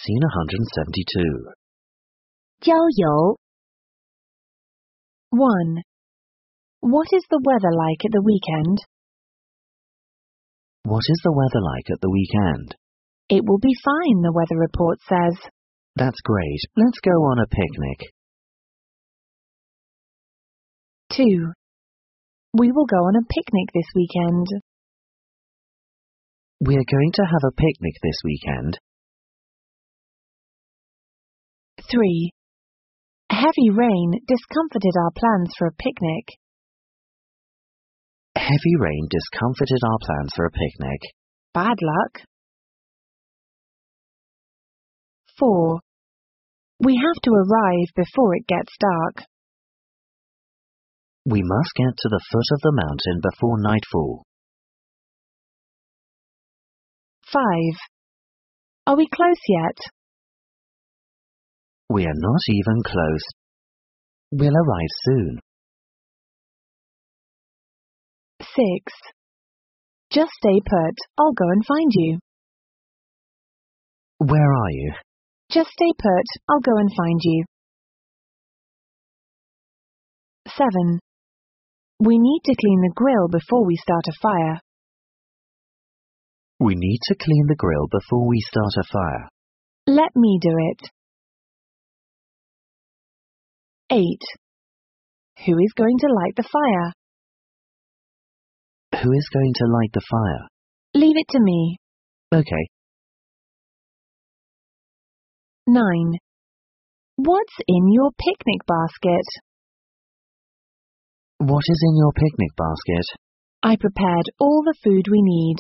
Scene 172. 郊游 1. What is the weather like at the weekend? What is the weather like at the weekend? It will be fine, the weather report says. That's great. Let's go on a picnic. 2. We will go on a picnic this weekend. We are going to have a picnic this weekend. 3. Heavy rain discomforted our plans for a picnic. Heavy rain discomforted our plans for a picnic. Bad luck. 4. We have to arrive before it gets dark. We must get to the foot of the mountain before nightfall. 5. Are we close yet? We are not even close. We'll arrive soon. 6. Just stay put. I'll go and find you. Where are you? Just stay put. I'll go and find you. 7. We need to clean the grill before we start a fire. We need to clean the grill before we start a fire. Let me do it. 8. Who is going to light the fire? Who is going to light the fire? Leave it to me. Okay. 9. What's in your picnic basket? What is in your picnic basket? I prepared all the food we need.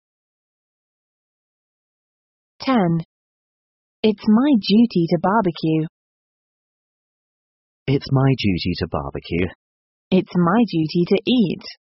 10. It's my duty to barbecue. It's my duty to barbecue. It's my duty to eat.